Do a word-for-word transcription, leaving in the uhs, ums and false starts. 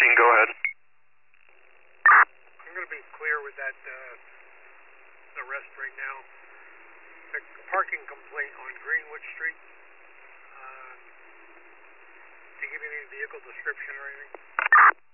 fourteen, go ahead. I'm going to be clear with that uh, arrest right now. A parking complaint on Greenwood Street. Uh, did you give me any vehicle description or anything?